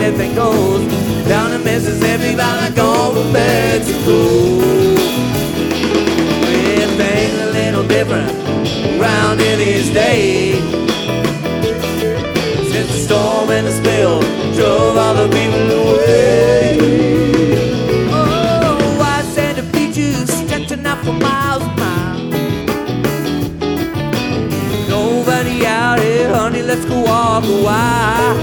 anything goes. Down in Mississippi, valley gone from Mexico. Well, things a little different around here these days. Since the storm and the spill drove all the people away. Oh, I said the beaches stretching out for miles and miles. Nobody out here, honey, let's go walk a while.